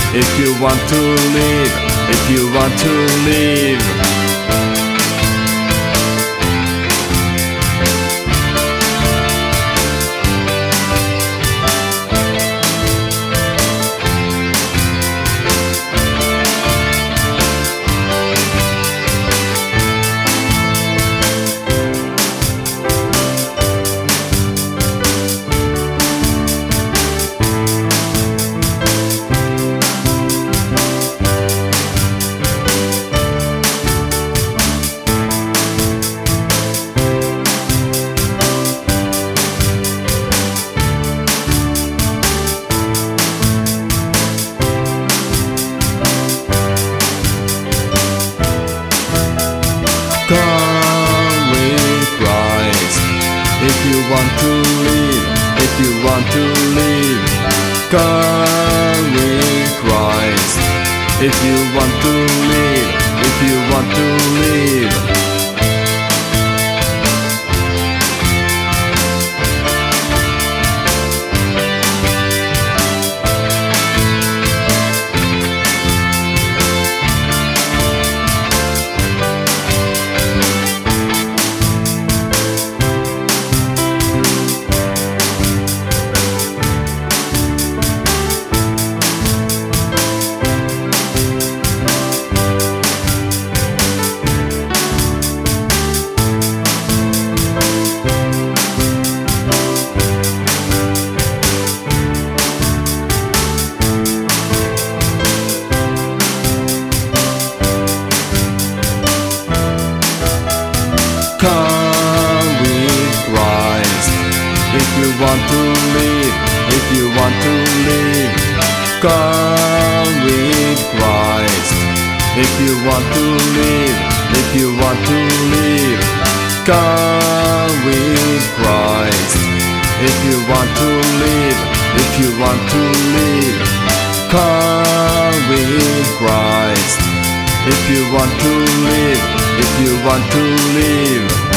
if you want to live, if you want to live. Come with Christ, if you want to live, if you want to live. Come with Christ, if you want to live, if you want to live. Come with Christ, if you want to live, if you want to live. Come with Christ, if you want to live, if you want to live. Come with Christ, if you want to live, if you want to live. Come with Christ, if you want to live, if you want to live.